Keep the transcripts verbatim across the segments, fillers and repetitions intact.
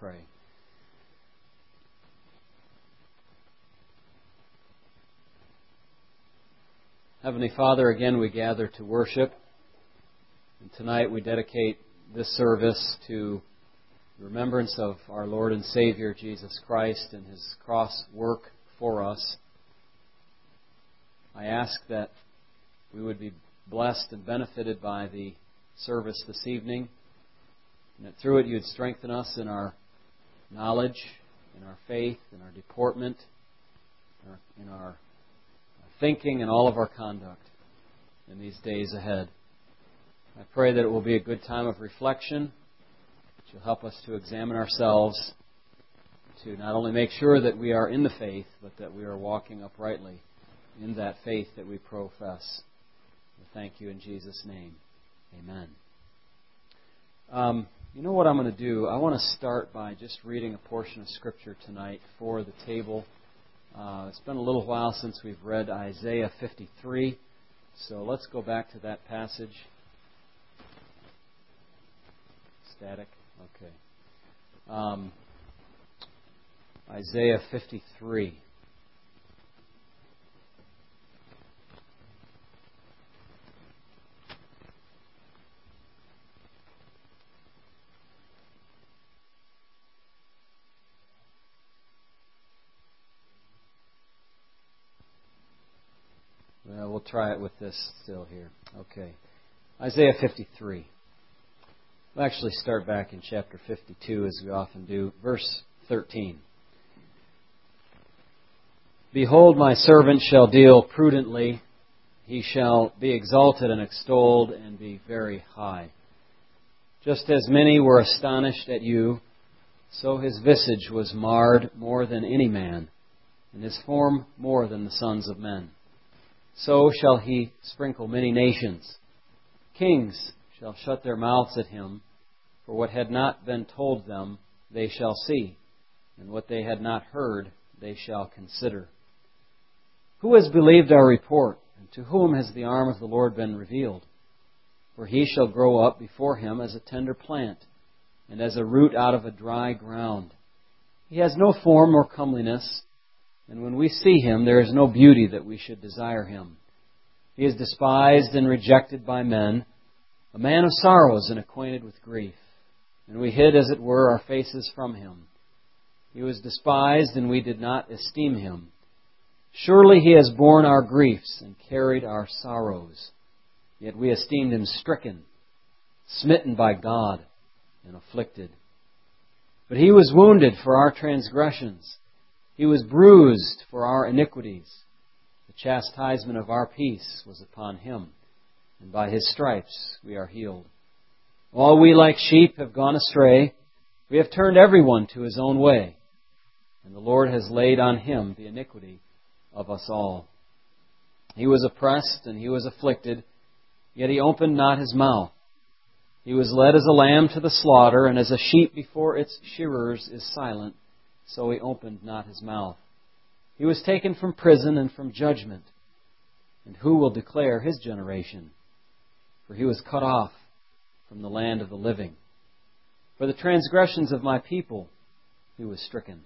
pray. Heavenly Father, again we gather to worship. And tonight we dedicate this service to the remembrance of our Lord and Savior, Jesus Christ, and His cross work for us. I ask that we would be blessed and benefited by the service this evening, and that through it You'd strengthen us in our knowledge, in our faith, in our deportment, in our, in our thinking, and all of our conduct in these days ahead. I pray that it will be a good time of reflection, that You'll help us to examine ourselves, to not only make sure that we are in the faith, but that we are walking uprightly in that faith that we profess. We thank You in Jesus' name. Amen. Um, you know what I'm going to do? I want to start by just reading a portion of Scripture tonight for the table. Uh, it's been a little while since we've read Isaiah fifty-three, so let's go back to that passage. Static? Okay. Um, Isaiah fifty-three. Well, we'll try it with this still here. Okay. Isaiah fifty-three. We'll actually start back in chapter fifty-two, as we often do. Verse thirteen. Behold, my servant shall deal prudently. He shall be exalted and extolled and be very high. Just as many were astonished at you, so his visage was marred more than any man, and his form more than the sons of men. So shall he sprinkle many nations. Kings shall shut their mouths at him, for what had not been told them they shall see, and what they had not heard they shall consider. Who has believed our report, and to whom has the arm of the Lord been revealed? For he shall grow up before him as a tender plant, and as a root out of a dry ground. He has no form or comeliness, and when we see him, there is no beauty that we should desire him. He is despised and rejected by men, a man of sorrows and acquainted with grief. And we hid, as it were, our faces from him. He was despised, and we did not esteem him. Surely he has borne our griefs and carried our sorrows. Yet we esteemed him stricken, smitten by God, and afflicted. But he was wounded for our transgressions. He was bruised for our iniquities. The chastisement of our peace was upon him, and by his stripes we are healed. All we like sheep have gone astray. We have turned everyone to his own way, and the Lord has laid on him the iniquity of us all. He was oppressed and he was afflicted, yet he opened not his mouth. He was led as a lamb to the slaughter, and as a sheep before its shearers is silent, so he opened not his mouth. He was taken from prison and from judgment. And who will declare his generation? For he was cut off from the land of the living. For the transgressions of my people he was stricken.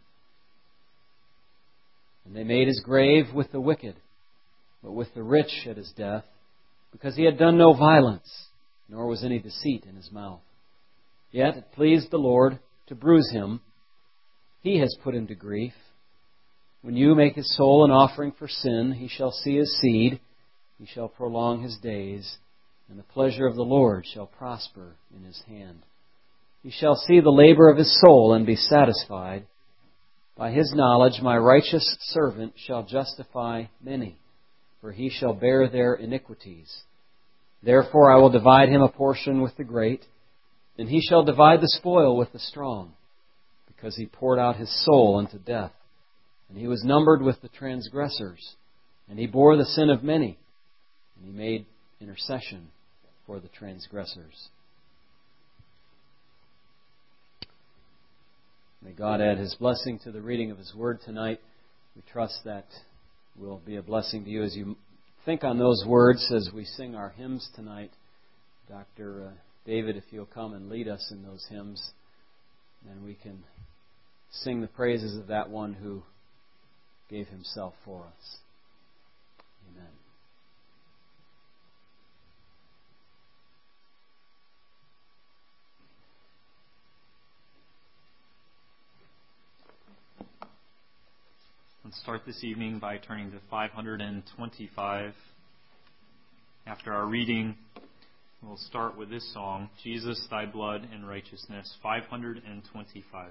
And they made his grave with the wicked, but with the rich at his death, because he had done no violence, nor was any deceit in his mouth. Yet it pleased the Lord to bruise him. He has put him to grief. When you make his soul an offering for sin, he shall see his seed, he shall prolong his days, and the pleasure of the Lord shall prosper in his hand. He shall see the labor of his soul and be satisfied. By his knowledge my righteous servant shall justify many, for he shall bear their iniquities. Therefore I will divide him a portion with the great, and he shall divide the spoil with the strong, because he poured out his soul unto death, and he was numbered with the transgressors, and he bore the sin of many, and he made intercession for the transgressors. May God add His blessing to the reading of His Word tonight. We trust that will be a blessing to you as you think on those words as we sing our hymns tonight. Doctor Uh, David, if you'll come and lead us in those hymns. and we can sing the praises of that one who gave himself for us. Amen. Let's start this evening by turning to five hundred twenty-five. After our reading, we'll start with this song, Jesus, Thy Blood and Righteousness, five hundred twenty-five.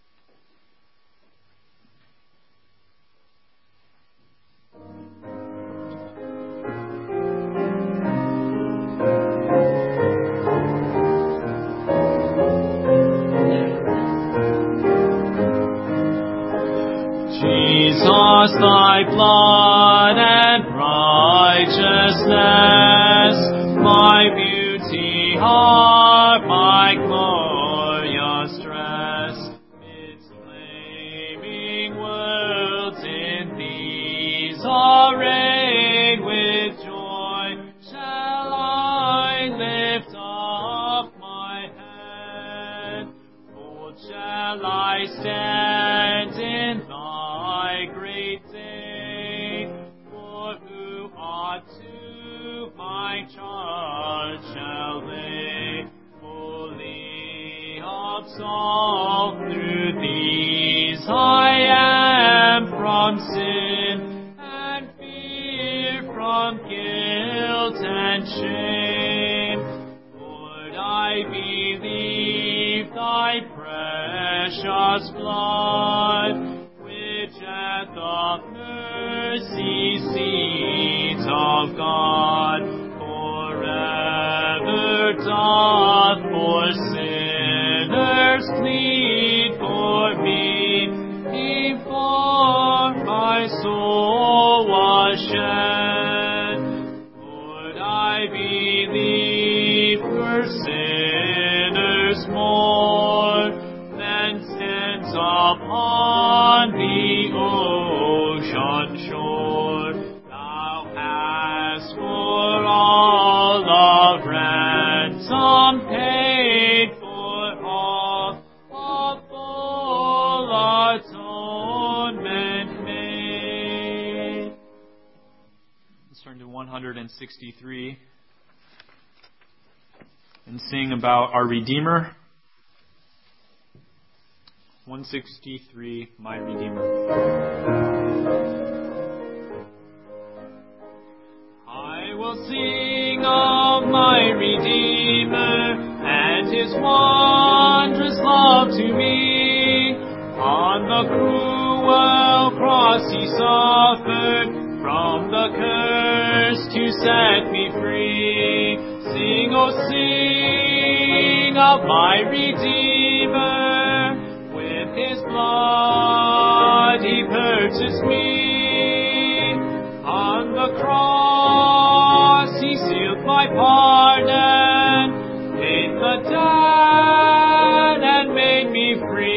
Jesus, Thy blood and righteousness, my beauty are my glorious dress. Midst flaming worlds in these arrayed with joy, shall I lift up my head? Bold shall I stand in Thy great day, for who ought to my charge shall lay, fully absolved through these I am from sin, and fear from guilt and shame. Lord, I believe Thy precious blood, which at the mercy seat of God forever doth for sinners plead for me, before my soul was shed. Lord, I believe for sinners more than stands upon the ocean shore. Thou hast for all of ransom paid for all, a full atonement made. Let's turn to one hundred sixty-three and sing about our Redeemer. one sixty-three, My Redeemer. I will sing of my Redeemer and His wondrous love to me. On the cruel cross He suffered, from the curse to set me free. Sing, oh sing of my Redeemer. With His blood He purchased me. On the cross He sealed my pardon, paid the debt and made me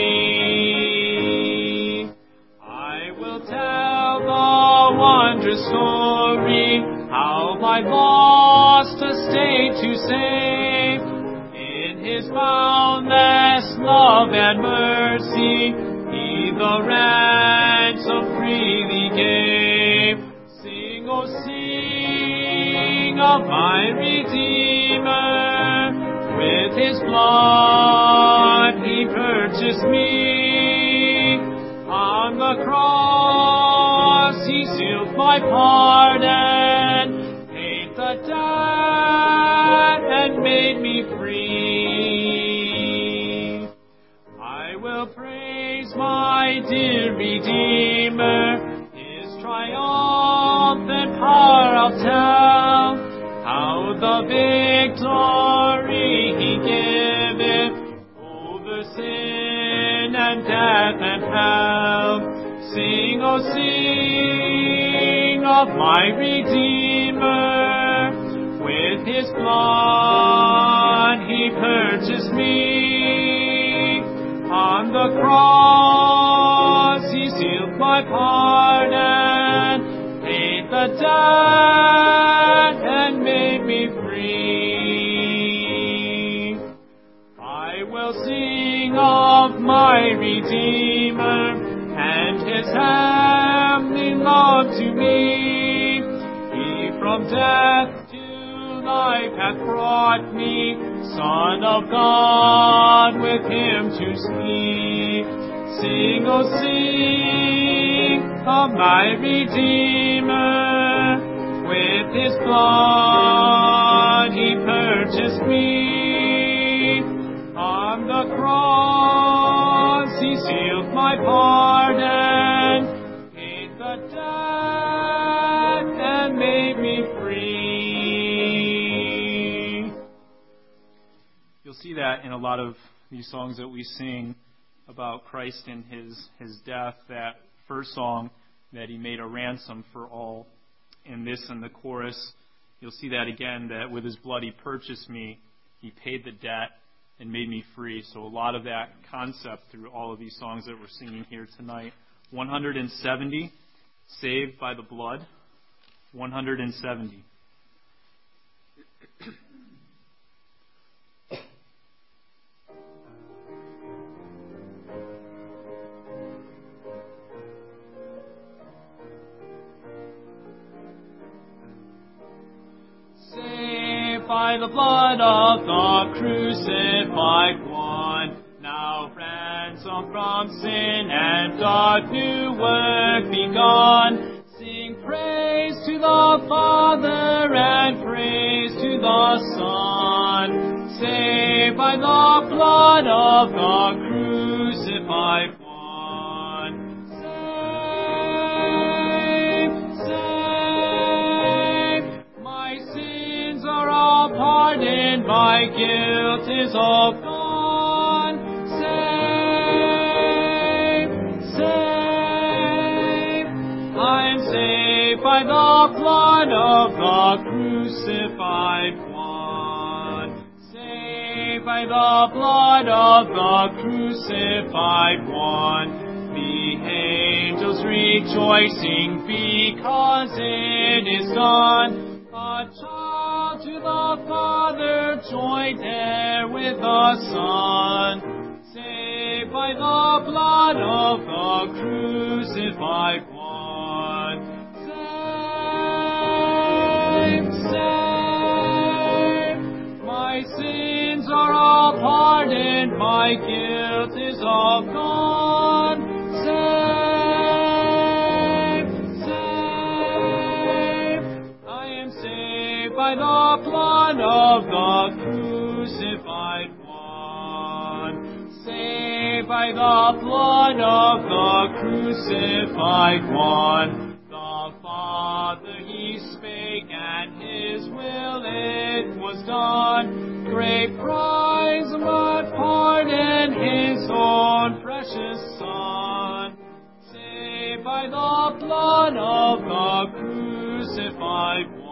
free. I will tell the wondrous story, how my lost estate to save. In His boundless love and mercy, He the ransom freely gave. Sing, oh sing of my Redeemer. With His blood He purchased me. On the cross He sealed my pardon, paid the debt and made me free. I will praise my dear Redeemer, His triumphant power I'll tell, how the victory He giveth over sin and death and hell. Sing, oh sing of my Redeemer. With His blood He purchased me. On the cross He sealed my pardon, paid the debt and made me free. I will sing of my my Redeemer, and his heavenly love to me. He from death to life hath brought me, Son of God, with him to sleep. Sing, oh sing, of my Redeemer, with his blood he purchased me. On the cross he sealed my pardon, paid the debt, and made me free. You'll see that in a lot of these songs that we sing about Christ and his, his death. That first song, that he made a ransom for all. In this, in the chorus, you'll see that again, that with his blood he purchased me, he paid the debt and made me free. So a lot of that concept through all of these songs that we're singing here tonight. one hundred seventy, saved by the blood. one hundred seventy. By the blood of the crucified one, now ransomed from sin and God, new work begun. Sing praise to the Father and praise to the Son, saved by the blood of the crucified one. Pardoned, my guilt is all gone. Saved, saved, I'm saved by the blood of the crucified one. Saved by the blood of the crucified one. The angels rejoicing because it is done. A child to the Father, joined there with the Son, saved by the blood of the crucified one. Saved, saved, my sins are all pardoned, my guilt is all gone. Saved, saved, I am saved by the blood of the crucified one. Saved by the blood of the crucified one. The Father he spake, and his will it was done. Great prize but pardon, his own precious Son. Saved by the blood of the crucified one.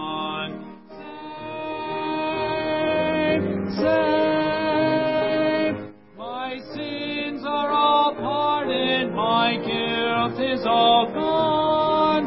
Saved, my sins are all pardoned, my guilt is all gone.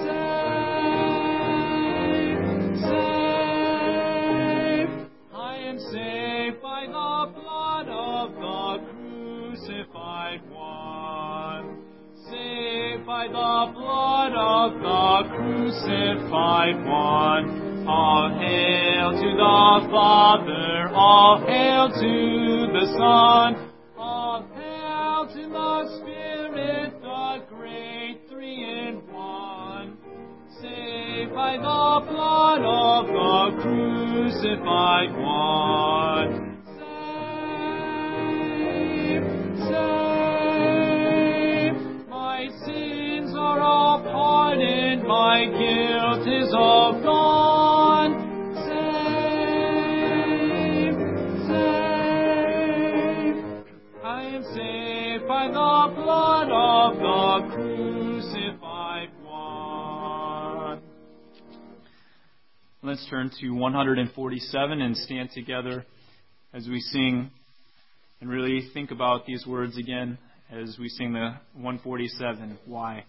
Saved, saved, I am saved by the blood of the crucified one. Saved by the blood of the crucified one. All hail to the Father, all hail to the Son, all hail to the Spirit, the great three in one. Saved by the blood of the crucified one. Saved, saved, my sins are all pardoned, my guilt is all gone. By the blood of the crucified one. Let's turn to one hundred forty-seven and stand together as we sing and really think about these words again as we sing the one forty-seven, Why?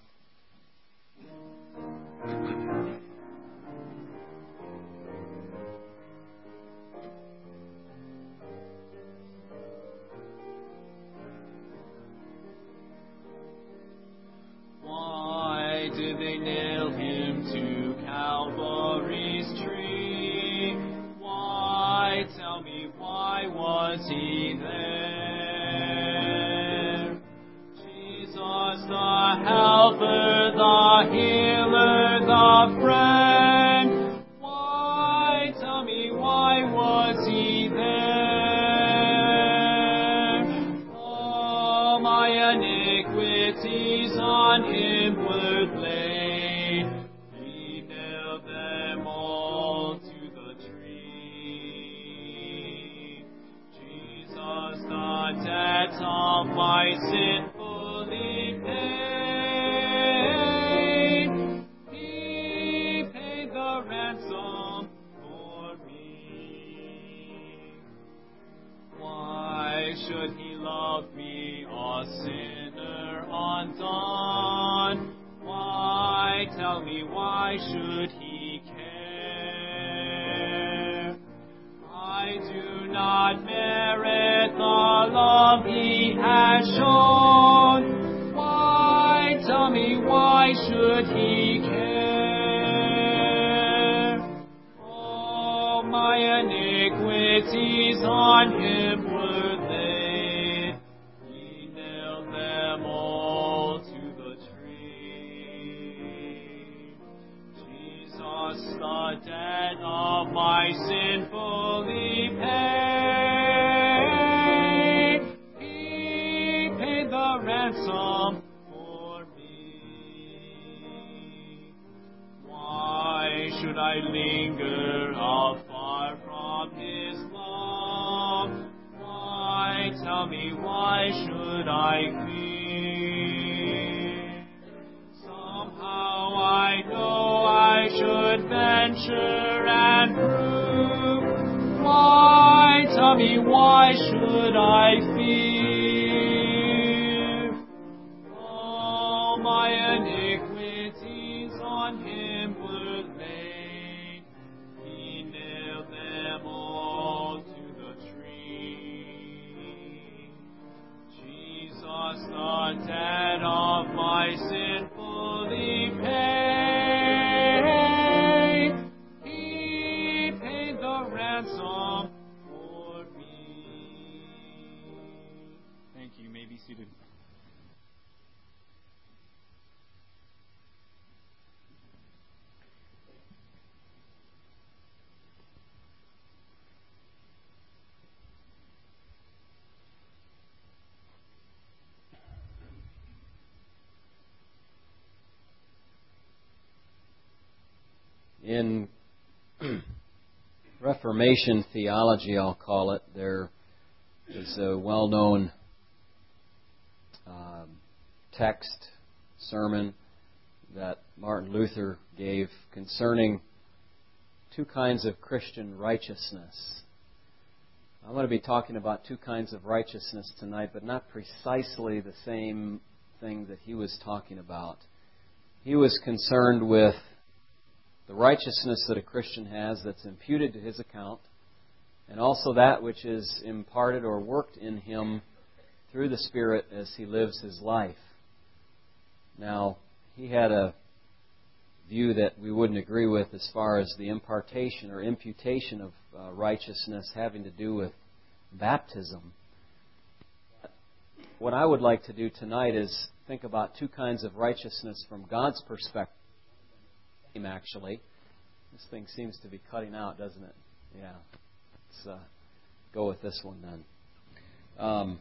iniquities on him were laid. He nailed them all to the tree. Jesus, the debt of my sin fully paid. He paid the ransom for me. Why should he love me, a sinner undone? Why, tell me, why should he care? I do not merit the love he has shown. Why, tell me, why should he care? Oh, my iniquities on him were laid. He nailed them all to the tree. Jesus, the debt of my sin fully paid. He paid the ransom for me. Why should I linger afar from his love? Why, tell me, why should I fear? Somehow I know I should venture and prove. Why, tell me, why should I fear? All my iniquities on him were laid. He nailed them all to the tree. Jesus, the debt of my sin fully paid. He paid the ransom for me. Thank you. You may be seated. In Reformation theology, I'll call it, there is a well-known um, text, sermon that Martin Luther gave concerning two kinds of Christian righteousness. I'm going to be talking about two kinds of righteousness tonight, but not precisely the same thing that he was talking about. He was concerned with the righteousness that a Christian has that's imputed to his account, and also that which is imparted or worked in him through the Spirit as he lives his life. Now, he had a view that we wouldn't agree with as far as the impartation or imputation of uh, righteousness having to do with baptism. What I would like to do tonight is think about two kinds of righteousness from God's perspective. Actually, this thing seems to be cutting out, doesn't it? Yeah. Let's uh, go with this one then. Um,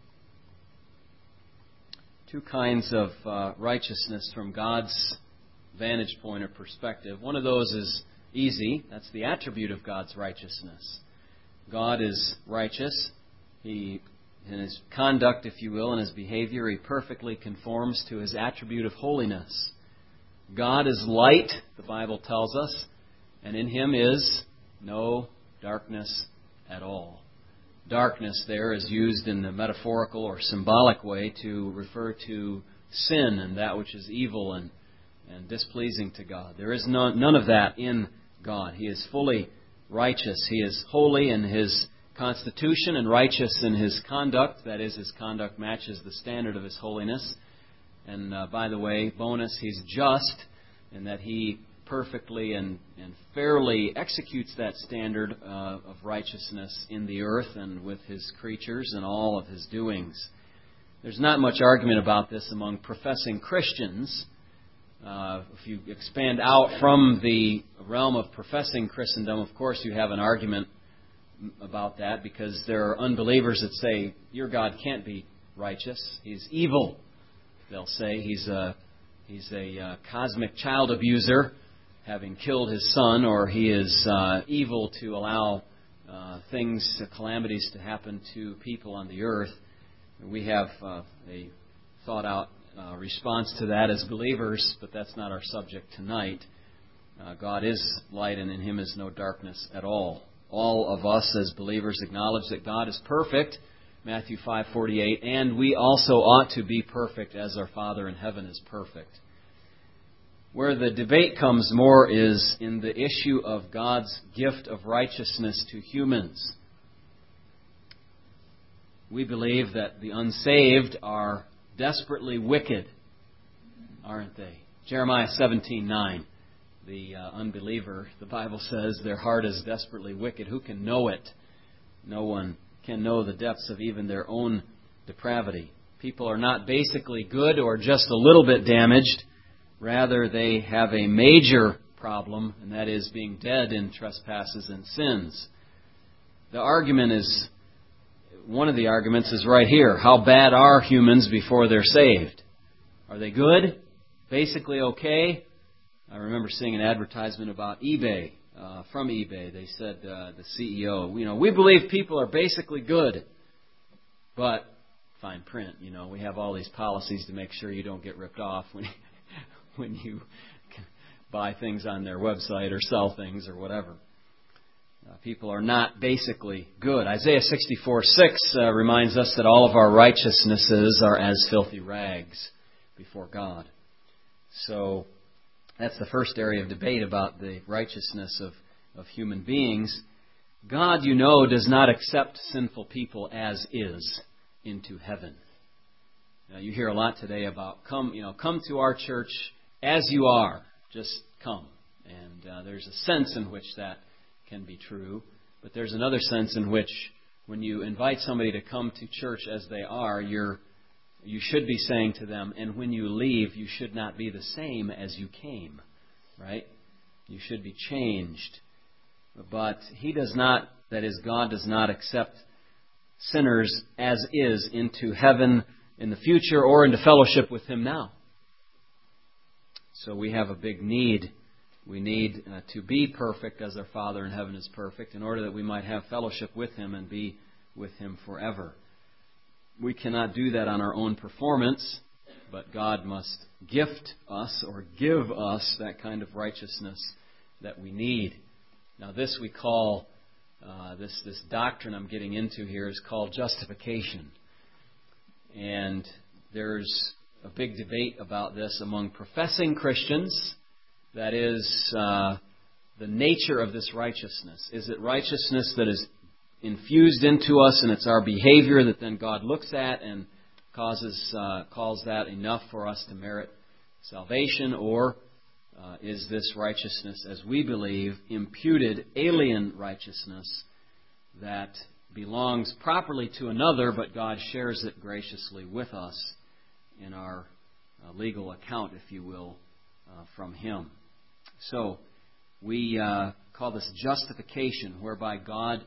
two kinds of uh, righteousness from God's vantage point or perspective. One of those is easy. That's the attribute of God's righteousness. God is righteous. He, in His conduct, if you will, in His behavior, He perfectly conforms to His attribute of holiness. God is light, the Bible tells us, and in Him is no darkness at all. Darkness there is used in the metaphorical or symbolic way to refer to sin and that which is evil and, and displeasing to God. There is none, none of that in God. He is fully righteous. He is holy in His constitution and righteous in His conduct. That is, His conduct matches the standard of His holiness. And uh, by the way, bonus, He's just in that He perfectly and, and fairly executes that standard uh, of righteousness in the earth and with His creatures and all of His doings. There's not much argument about this among professing Christians. Uh, if you expand out from the realm of professing Christendom, of course you have an argument about that because there are unbelievers that say, your God can't be righteous. He's evil. They'll say he's a he's a uh, cosmic child abuser, having killed his son, or he is uh, evil to allow uh, things, uh, calamities to happen to people on the earth. We have uh, a thought-out uh, response to that as believers, but that's not our subject tonight. Uh, God is light, and in Him is no darkness at all. All of us as believers acknowledge that God is perfect, Matthew five forty-eight, and we also ought to be perfect as our Father in heaven is perfect. Where the debate comes more is in the issue of God's gift of righteousness to humans. We believe that the unsaved are desperately wicked, aren't they? Jeremiah seventeen nine, the uh, unbeliever, the Bible says, their heart is desperately wicked. Who can know it? No one can know the depths of even their own depravity. People are not basically good or just a little bit damaged. Rather, they have a major problem, and that is being dead in trespasses and sins. The argument is, one of the arguments is right here. How bad are humans before they're saved? Are they good? Basically okay? I remember seeing an advertisement about eBay, uh, from eBay. They said, uh, the C E O, you know, we believe people are basically good, but fine print, you know, we have all these policies to make sure you don't get ripped off when when you buy things on their website or sell things or whatever. Uh, people are not basically good. Isaiah sixty-four six uh, reminds us that all of our righteousnesses are as filthy rags before God. So that's the first area of debate about the righteousness of, of human beings. God, you know, does not accept sinful people as is into heaven. Now, you hear a lot today about come, you know, come to our church as you are. Just come. And uh, there's a sense in which that can be true. But there's another sense in which when you invite somebody to come to church as they are, you're you should be saying to them, and when you leave, you should not be the same as you came. Right? You should be changed. But He does not, that is, God does not accept sinners as is into heaven in the future or into fellowship with Him now. So we have a big need. We need uh, to be perfect as our Father in heaven is perfect in order that we might have fellowship with Him and be with Him forever. We cannot do that on our own performance, but God must gift us or give us that kind of righteousness that we need. Now this we call, uh, this, this doctrine I'm getting into here is called justification. And there's a big debate about this among professing Christians. That is, uh, the nature of this righteousness. Is it righteousness that is infused into us and it's our behavior that then God looks at and causes uh, calls that enough for us to merit salvation? Or uh, is this righteousness, as we believe, imputed alien righteousness that belongs properly to another, but God shares it graciously with us in our uh, legal account, if you will, uh, from Him? So, we uh, call this justification, whereby God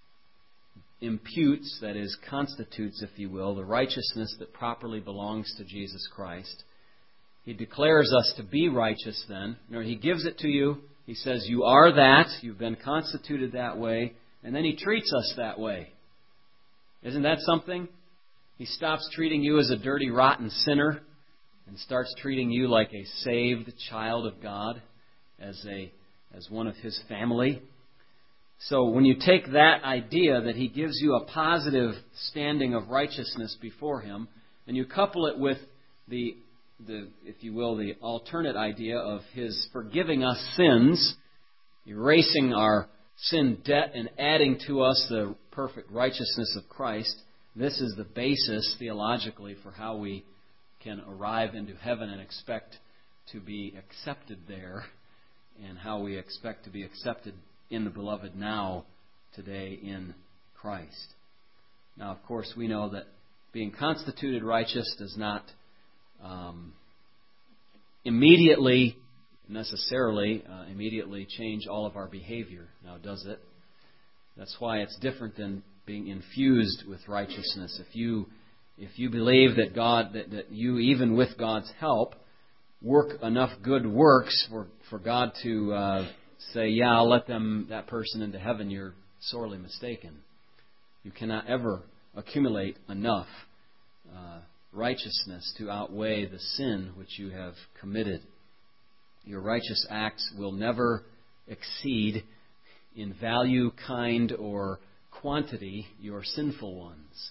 imputes, that is, constitutes, if you will, the righteousness that properly belongs to Jesus Christ. He declares us to be righteous then. You know, He gives it to you. He says, you are that. You've been constituted that way. And then He treats us that way. Isn't that something? He stops treating you as a dirty, rotten sinner and starts treating you like a saved child of God, as a as one of His family. So when you take that idea that He gives you a positive standing of righteousness before Him, and you couple it with the, the if you will, the alternate idea of His forgiving us sins, erasing our sin debt and adding to us the perfect righteousness of Christ, this is the basis theologically for how we can arrive into heaven and expect to be accepted there, and how we expect to be accepted in the beloved now, today in Christ. Now, of course, we know that being constituted righteous does not um, immediately, necessarily, uh, immediately change all of our behavior. Now, does it? That's why it's different than being infused with righteousness. If you if you believe that God, that, that you, even with God's help, work enough good works for, for God to uh, say, yeah, I'll let them that person into heaven, you're sorely mistaken. You cannot ever accumulate enough uh, righteousness to outweigh the sin which you have committed. Your righteous acts will never exceed in value, kind, or quantity your sinful ones.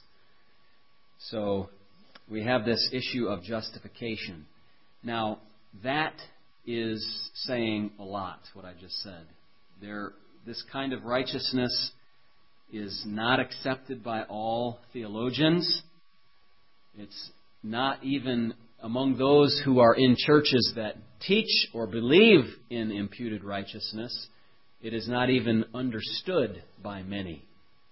So we have this issue of justification. Now, that is saying a lot, what I just said. There, this kind of righteousness is not accepted by all theologians. It's not even among those who are in churches that teach or believe in imputed righteousness. It is not even understood by many.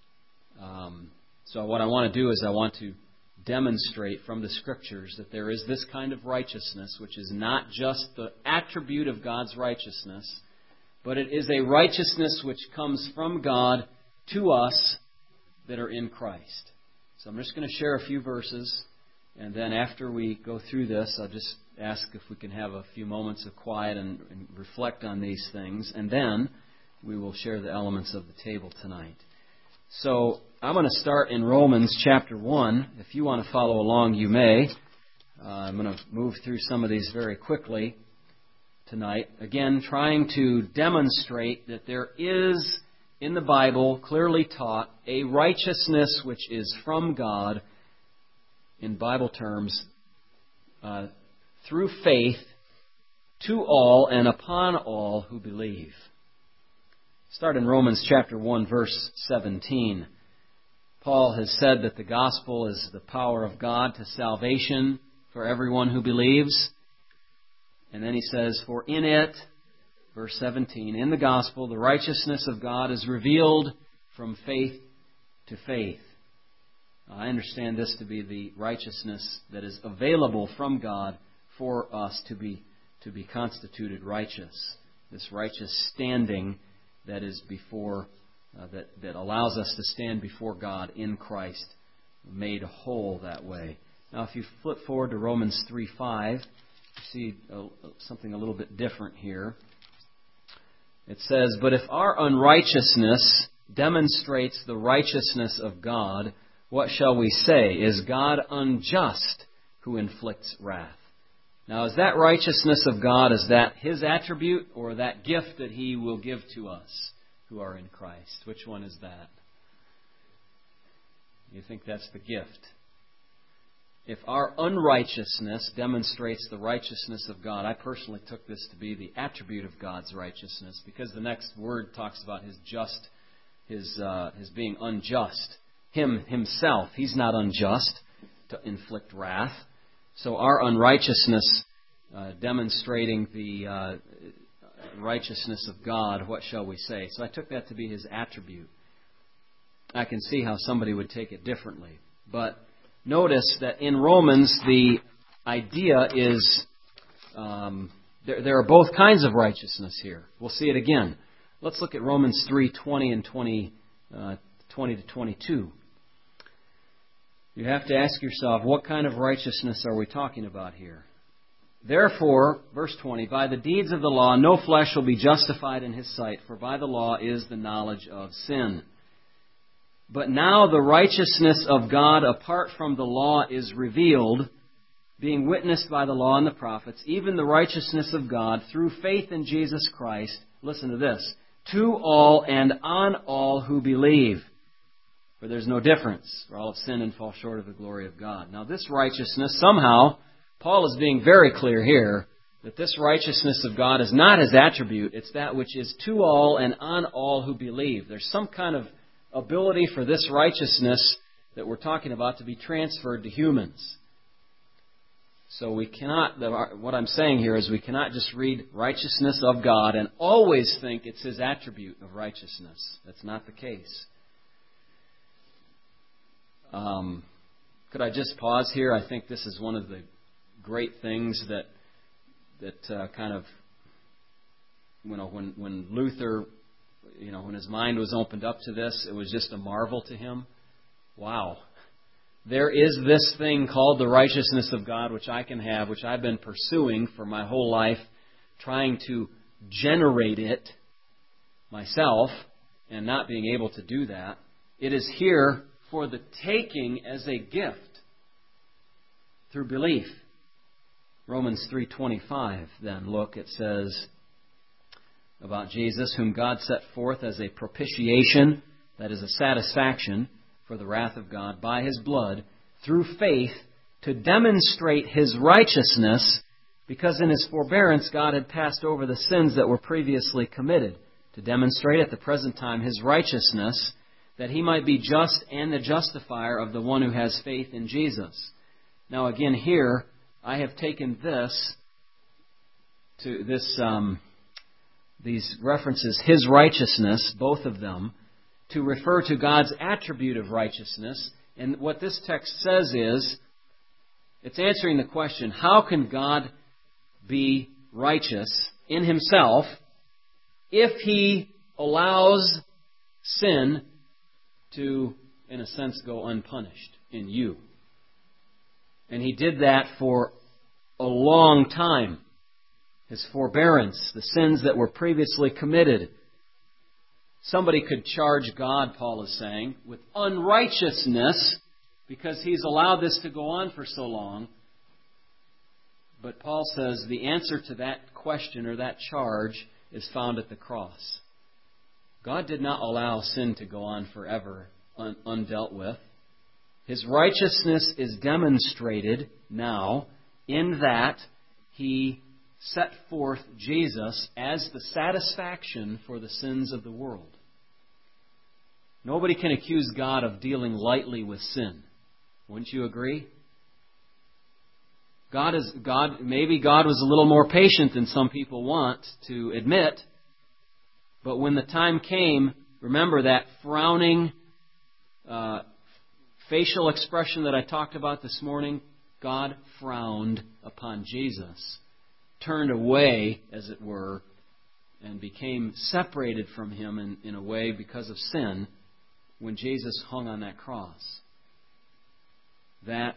Um, so what I want to do is I want to demonstrate from the Scriptures that there is this kind of righteousness, which is not just the attribute of God's righteousness, but it is a righteousness which comes from God to us that are in Christ. So I'm just going to share a few verses, and then after we go through this, I'll just ask if we can have a few moments of quiet and, and reflect on these things, and then we will share the elements of the table tonight. So I'm going to start in Romans chapter one. If you want to follow along, you may. Uh, I'm going to move through some of these very quickly tonight. Again, trying to demonstrate that there is in the Bible, clearly taught, a righteousness which is from God, in Bible terms, uh, through faith, to all and upon all who believe. Start in Romans chapter one, verse seventeen. Paul has said that the gospel is the power of God to salvation for everyone who believes. And then he says, for in it, verse seventeen, in the gospel, the righteousness of God is revealed from faith to faith. I understand this to be the righteousness that is available from God for us to be to be constituted righteous. This righteous standing that is before uh, that that allows us to stand before God in Christ, made whole that way. Now, if you flip forward to Romans three five, you see uh, something a little bit different here. It says, but if our unrighteousness demonstrates the righteousness of God, what shall we say? Is God unjust who inflicts wrath? Now, is that righteousness of God, is that His attribute or that gift that He will give to us who are in Christ? Which one is that? You think that's the gift? If our unrighteousness demonstrates the righteousness of God, I personally took this to be the attribute of God's righteousness, because the next word talks about His just, His uh, His being unjust. Him Himself, He's not unjust to inflict wrath. So our unrighteousness uh, demonstrating the uh, righteousness of God, what shall we say? So I took that to be His attribute. I can see how somebody would take it differently. But notice that in Romans, the idea is um, there, there are both kinds of righteousness here. We'll see it again. Let's look at Romans three twenty and twenty, uh, twenty to twenty-two. You have to ask yourself, what kind of righteousness are we talking about here? Therefore, verse twenty, by the deeds of the law, no flesh will be justified in his sight, for by the law is the knowledge of sin. But now the righteousness of God apart from the law is revealed, being witnessed by the law and the prophets, even the righteousness of God through faith in Jesus Christ, listen to this, to all and on all who believe. For there's no difference, for all have sinned and fall short of the glory of God. Now this righteousness, somehow, Paul is being very clear here, that this righteousness of God is not His attribute, it's that which is to all and on all who believe. There's some kind of ability for this righteousness that we're talking about to be transferred to humans. So we cannot, what I'm saying here is we cannot just read righteousness of God and always think it's His attribute of righteousness. That's not the case. Um, could I just pause here? I think this is one of the great things that that uh, kind of, you know, when when Luther, you know, when his mind was opened up to this, it was just a marvel to him. Wow, there is this thing called the righteousness of God, which I can have, which I've been pursuing for my whole life, trying to generate it myself and not being able to do that. It is here for the taking as a gift through belief. Romans three twenty-five, then, look, it says about Jesus, whom God set forth as a propitiation, that is a satisfaction for the wrath of God, by His blood, through faith, to demonstrate His righteousness, because in His forbearance God had passed over the sins that were previously committed, to demonstrate at the present time His righteousness, that He might be just and the justifier of the one who has faith in Jesus. Now again here, I have taken this, to this, um, these references, His righteousness, both of them, to refer to God's attribute of righteousness. And what this text says is, it's answering the question, how can God be righteous in Himself if He allows sin to, in a sense, go unpunished in you? And He did that for a long time. His forbearance, the sins that were previously committed. Somebody could charge God, Paul is saying, with unrighteousness because He's allowed this to go on for so long. But Paul says the answer to that question or that charge is found at the cross. God did not allow sin to go on forever un- undealt with. His righteousness is demonstrated now in that He set forth Jesus as the satisfaction for the sins of the world. Nobody can accuse God of dealing lightly with sin. Wouldn't you agree? God is God. Maybe God was a little more patient than some people want to admit. But when the time came, remember that frowning uh, facial expression that I talked about this morning? God frowned upon Jesus, turned away, as it were, and became separated from Him in, in a way because of sin when Jesus hung on that cross. That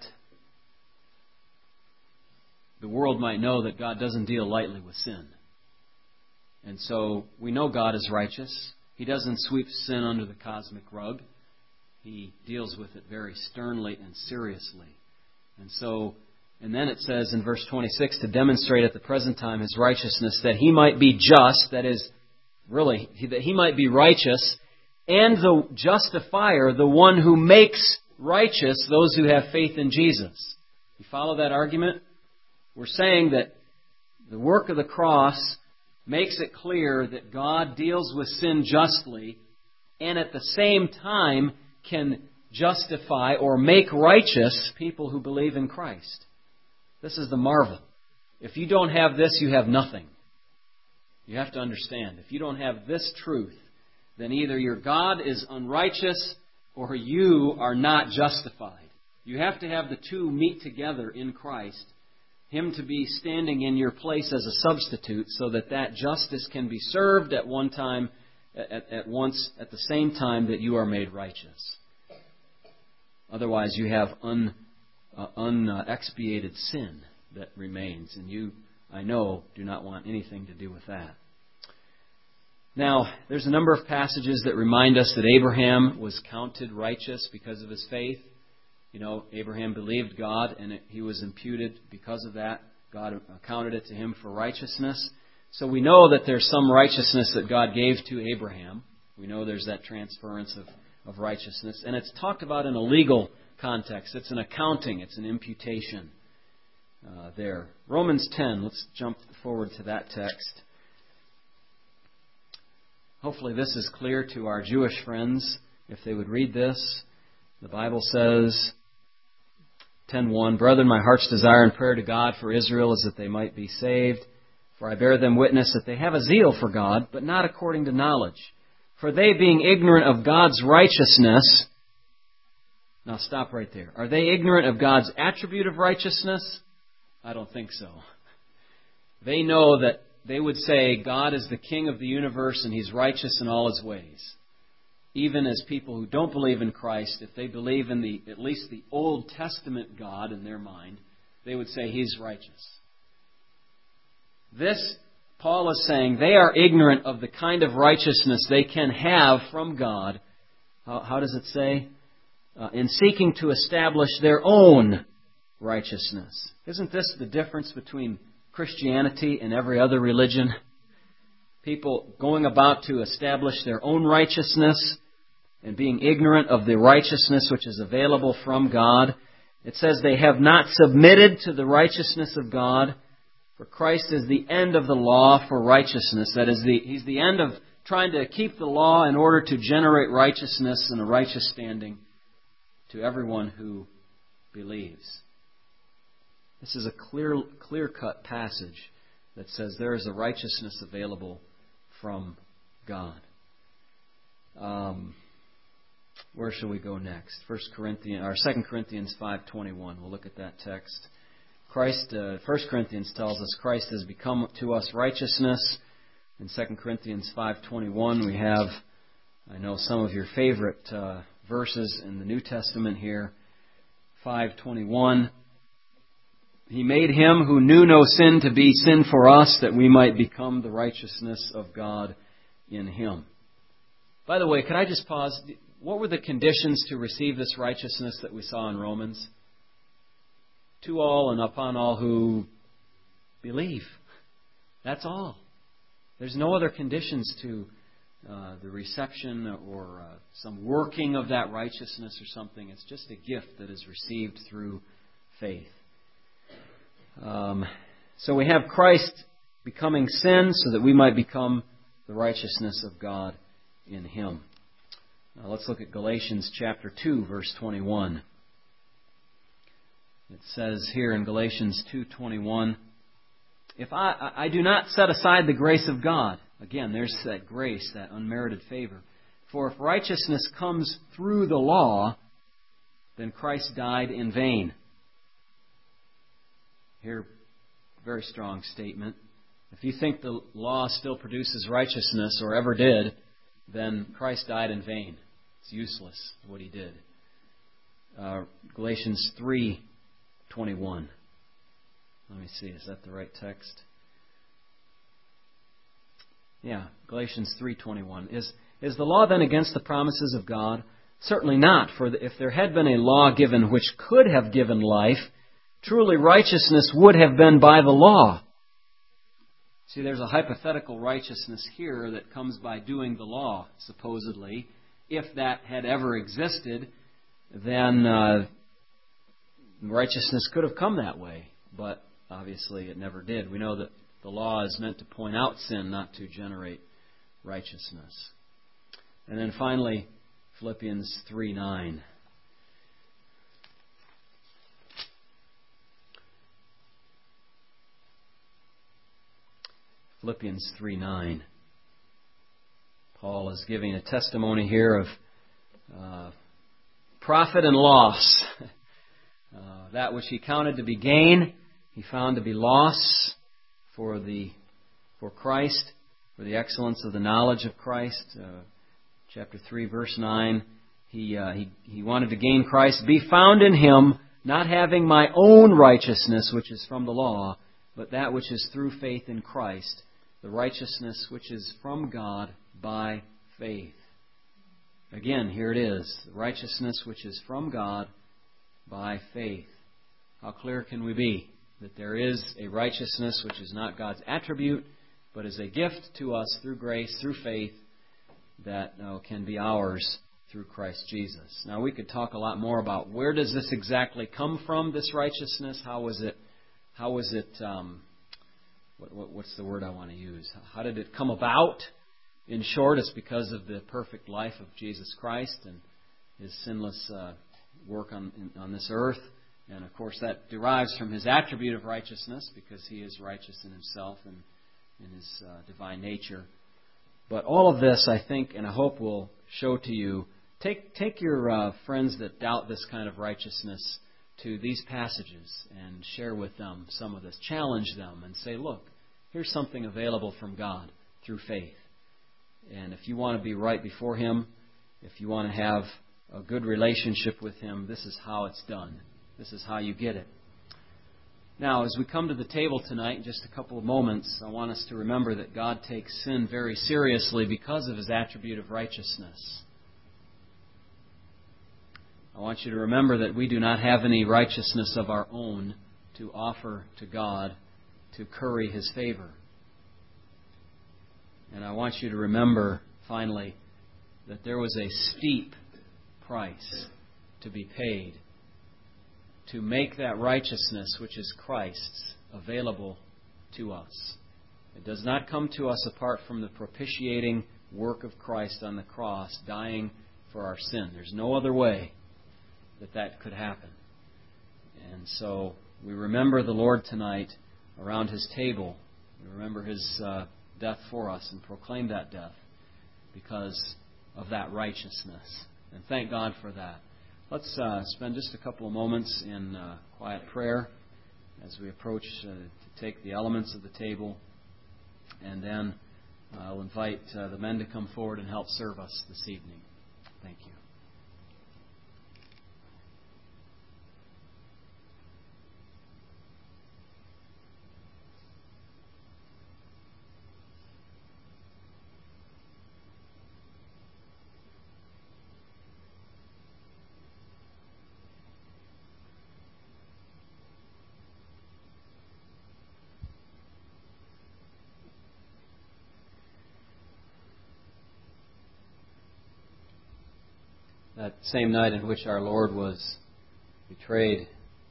the world might know that God doesn't deal lightly with sin. And so we know God is righteous. He doesn't sweep sin under the cosmic rug. He deals with it very sternly and seriously. And so, and then it says in verse twenty-six, to demonstrate at the present time His righteousness, that He might be just, that is, really, that He might be righteous, and the justifier, the one who makes righteous those who have faith in Jesus. You follow that argument? We're saying that the work of the cross makes it clear that God deals with sin justly, and at the same time can justify or make righteous people who believe in Christ. This is the marvel. If you don't have this, you have nothing. You have to understand. If you don't have this truth, then either your God is unrighteous or you are not justified. You have to have the two meet together in Christ. Him to be standing in your place as a substitute so that that justice can be served at one time, at, at once, at the same time that you are made righteous. Otherwise, you have un, uh, unexpiated sin that remains, and you, I know, do not want anything to do with that. Now, there's a number of passages that remind us that Abraham was counted righteous because of his faith. You know, Abraham believed God, and it, he was imputed because of that. God accounted it to him for righteousness. So we know that there's some righteousness that God gave to Abraham. We know there's that transference of, of righteousness. And it's talked about in a legal context. It's an accounting. It's an imputation uh, there. Romans ten. Let's jump forward to that text. Hopefully this is clear to our Jewish friends if they would read this. The Bible says, ten one, Brethren, my heart's desire and prayer to God for Israel is that they might be saved. For I bear them witness that they have a zeal for God, but not according to knowledge. For they, being ignorant of God's righteousness... Now stop right there. Are they ignorant of God's attribute of righteousness? I don't think so. They know that they would say God is the King of the universe and He's righteous in all His ways. even as people who don't believe in Christ, if they believe in the at least the Old Testament God in their mind, they would say He's righteous. This, Paul is saying, they are ignorant of the kind of righteousness they can have from God. How, how does it say? Uh, in seeking to establish their own righteousness. Isn't this the difference between Christianity and every other religion? People going about to establish their own righteousness and being ignorant of the righteousness which is available from God. It says they have not submitted to the righteousness of God, for Christ is the end of the law for righteousness. That is, the, He's the end of trying to keep the law in order to generate righteousness and a righteous standing to everyone who believes. This is a clear, clear-cut passage that says there is a righteousness available from God. Um, where shall we go next? First Corinthians, or Second Corinthians five twenty-one. We'll look at that text. Christ, uh, First Corinthians tells us Christ has become to us righteousness. In Second Corinthians five twenty-one, we have, I know, some of your favorite uh, verses in the New Testament here. five twenty-one. He made Him who knew no sin to be sin for us, that we might become the righteousness of God in Him. By the way, could I just pause? What were the conditions to receive this righteousness that we saw in Romans? To all and upon all who believe. That's all. There's no other conditions to uh, the reception or uh, some working of that righteousness or something. It's just a gift that is received through faith. Um, so we have Christ becoming sin so that we might become the righteousness of God in Him. Now let's look at Galatians chapter two, verse twenty-one. It says here in Galatians two twenty-one, if I, I do not set aside the grace of God. Again, there's that grace, that unmerited favor. For if righteousness comes through the law, then Christ died in vain. Here, very strong statement. If you think the law still produces righteousness, or ever did, then Christ died in vain. It's useless what He did. Uh, Galatians three twenty-one. Let me see, is that the right text? Yeah, Galatians three twenty-one. Is, is the law then against the promises of God? Certainly not, for if there had been a law given which could have given life, truly righteousness would have been by the law. See, there's a hypothetical righteousness here that comes by doing the law, supposedly. If that had ever existed, then uh, righteousness could have come that way. But obviously it never did. We know that the law is meant to point out sin, not to generate righteousness. And then finally, Philippians three nine. Philippians three nine. Paul is giving a testimony here of uh, profit and loss. uh, that which he counted to be gain, he found to be loss for the for Christ, for the excellence of the knowledge of Christ. Uh, chapter three, verse nine. He, uh, he he wanted to gain Christ, be found in Him, not having my own righteousness, which is from the law, but that which is through faith in Christ, the righteousness which is from God by faith. Again, here it is, the righteousness which is from God by faith. How clear can we be that there is a righteousness which is not God's attribute, but is a gift to us through grace, through faith, that uh, can be ours through Christ Jesus. Now, we could talk a lot more about where does this exactly come from, this righteousness? How was it, how was it, um, what, what, what's the word I want to use? How did it come about? In short, it's because of the perfect life of Jesus Christ and His sinless uh, work on, in, on this earth. And, of course, that derives from His attribute of righteousness because He is righteous in Himself and in His uh, divine nature. But all of this, I think, and I hope will show to you, take, take your uh, friends that doubt this kind of righteousness to these passages and share with them some of this. Challenge them and say, look, here's something available from God through faith. And if you want to be right before Him if you want to have a good relationship with Him, this is how it's done. This is how you get it. Now, as we come to the table tonight, in just a couple of moments, I want us to remember that God takes sin very seriously because of His attribute of righteousness. I want you to remember that we do not have any righteousness of our own to offer to God to curry His favor. And I want you to remember, finally, that there was a steep price to be paid to make that righteousness, which is Christ's, available to us. It does not come to us apart from the propitiating work of Christ on the cross, dying for our sin. There's no other way that that could happen. And so we remember the Lord tonight around His table. We remember His uh, death for us and proclaim that death because of that righteousness. And thank God for that. Let's uh, spend just a couple of moments in uh, quiet prayer as we approach uh, to take the elements of the table. And then uh, I'll invite uh, the men to come forward and help serve us this evening. Thank you. That same night in which our Lord was betrayed,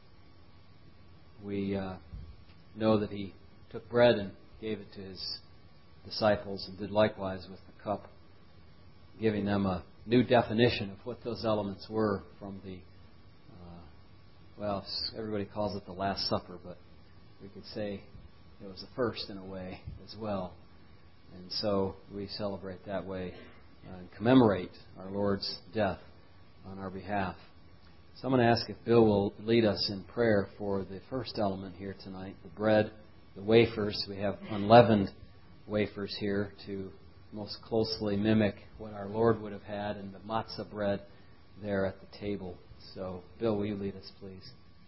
we uh, know that He took bread and gave it to His disciples and did likewise with the cup, giving them a new definition of what those elements were from the, uh, well, everybody calls it the Last Supper, but we could say it was the first in a way as well. And so we celebrate that way uh, and commemorate our Lord's death on our behalf. So I'm going to ask if Bill will lead us in prayer for the first element here tonight, the bread, the wafers. We have unleavened wafers here to most closely mimic what our Lord would have had, and the matzah bread there at the table. So, Bill, will you lead us, please?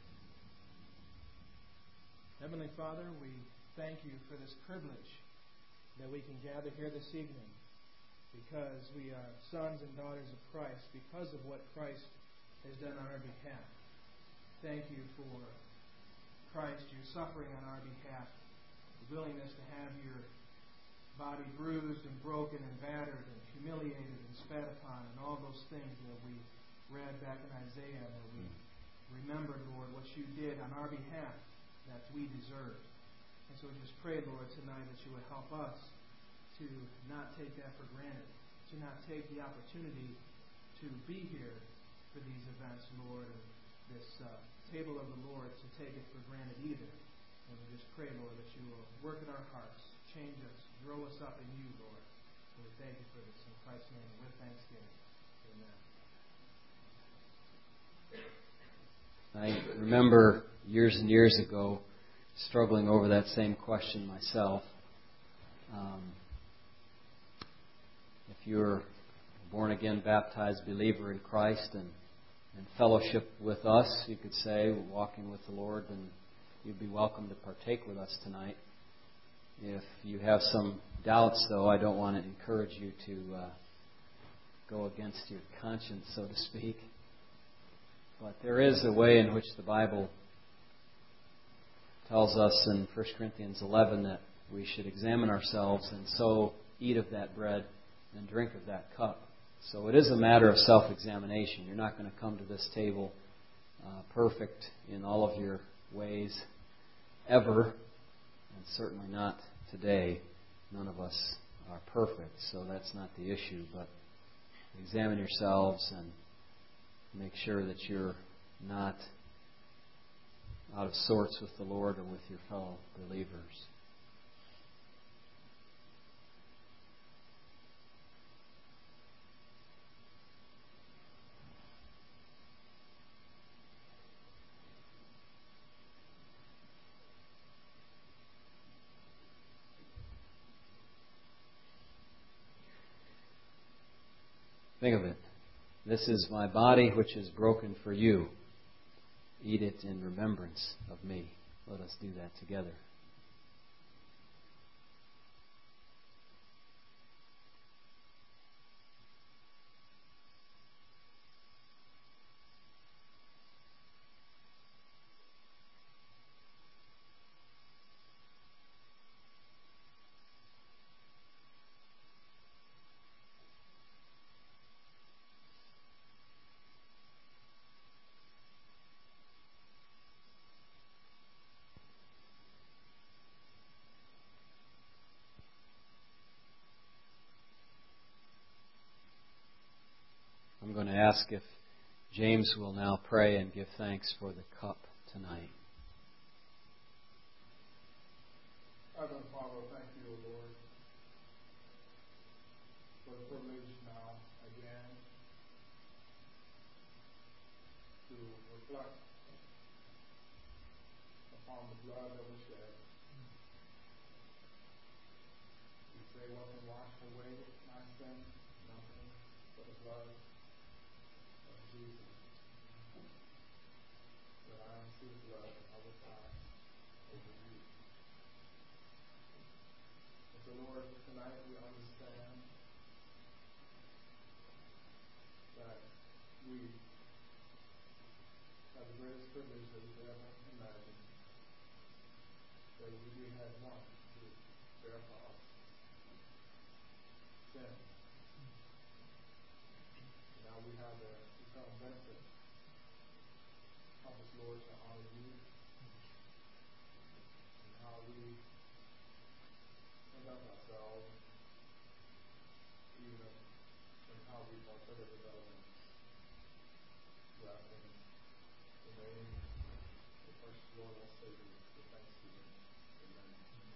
Heavenly Father, we thank You for this privilege that we can gather here this evening, because we are sons and daughters of Christ, because of what Christ has done on our behalf. Thank You for Christ, Your suffering on our behalf, the willingness to have Your body bruised and broken and battered and humiliated and spat upon, and all those things that we read back in Isaiah, that we remembered, Lord, what You did on our behalf that we deserved. And so we just pray, Lord, tonight that You would help us to not take that for granted, to not take the opportunity to be here for these events, Lord, and this uh, table of the Lord, to take it for granted either. And we just pray, Lord, that You will work in our hearts, change us, grow us up in You, Lord. And we thank You for this in Christ's name and with thanksgiving. Amen. I remember years and years ago struggling over that same question myself. Um, If you're a born-again, baptized believer in Christ and in fellowship with us, you could say, walking with the Lord, then you'd be welcome to partake with us tonight. If you have some doubts, though, I don't want to encourage you to uh, go against your conscience, so to speak. But there is a way in which the Bible tells us in First Corinthians eleven that we should examine ourselves and so eat of that bread and drink of that cup. So it is a matter of self-examination. You're not going to come to this table uh, perfect in all of your ways ever, and certainly not today. None of us are perfect, so that's not the issue. But examine yourselves and make sure that you're not out of sorts with the Lord or with your fellow believers. Think of it. This is my body which is broken for you. Eat it in remembrance of me. Let us do that together. I'm going to ask if James will now pray and give thanks for the cup tonight. Heavenly Father, thank you, O Lord, for the privilege now again to reflect upon the blood that was shed. We say what can wash away my sin, nothing but the blood of Jesus. That I am through the blood, I will pass over you. And so, Lord, tonight we understand that we have the greatest privilege that we could ever imagine, that we had one to bear for us sin. And now we have the eternal benefit. Help us, Lord, to honor you and how we conduct ourselves, even in how we partake of the elements. We ask in the name of the precious Lord and Savior, with thanksgiving. Amen.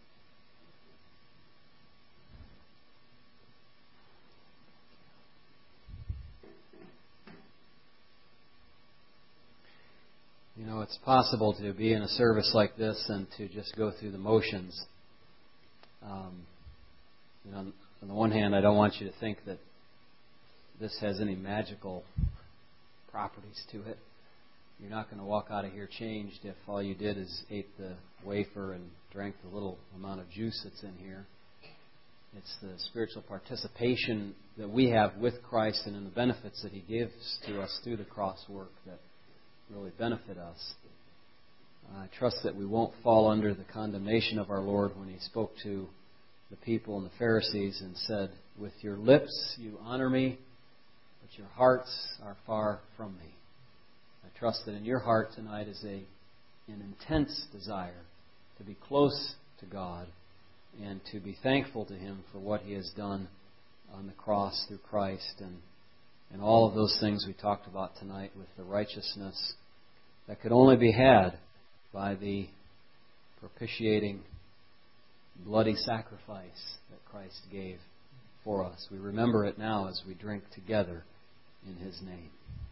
You know, it's possible to be in a service like this and to just go through the motions. Um, you know, on the one hand, I don't want you to think that this has any magical properties to it. You're not going to walk out of here changed if all you did is ate the wafer and drank the little amount of juice that's in here. It's the spiritual participation that we have with Christ and in the benefits that He gives to us through the cross work that really benefit us. I trust that we won't fall under the condemnation of our Lord when He spoke to the people and the Pharisees and said, "With your lips you honor me, but your hearts are far from me." I trust that in your heart tonight is a an intense desire to be close to God and to be thankful to Him for what He has done on the cross through Christ and and all of those things we talked about tonight with the righteousness that could only be had by the propitiating bloody sacrifice that Christ gave for us. We remember it now as we drink together in His name.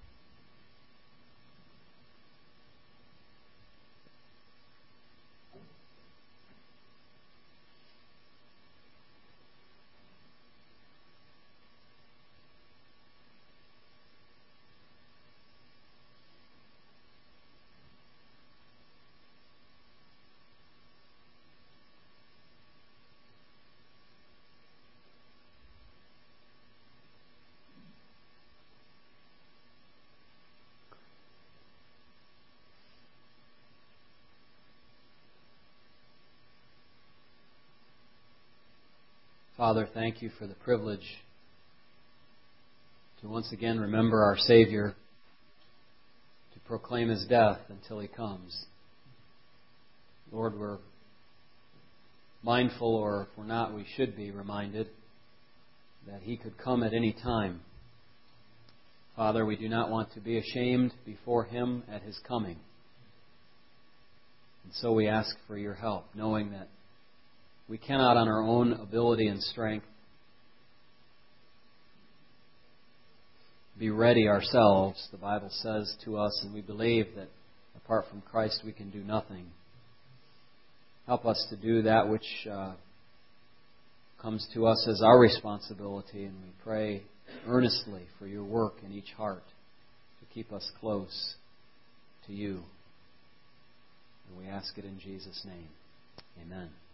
Father, thank you for the privilege to once again remember our Savior, to proclaim His death until He comes. Lord, we're mindful, or if we're not, we should be reminded that He could come at any time. Father, we do not want to be ashamed before Him at His coming. And so we ask for your help, knowing that we cannot on our own ability and strength be ready ourselves. The Bible says to us, and we believe that apart from Christ we can do nothing. Help us to do that which uh, comes to us as our responsibility, and we pray earnestly for your work in each heart to keep us close to you. And we ask it in Jesus' name. Amen.